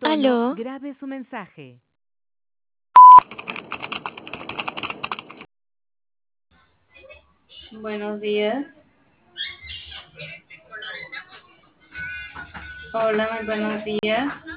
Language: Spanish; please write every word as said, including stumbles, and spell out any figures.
tono, Aló, grabe su mensaje. Buenos días. Hola, muy buenos días.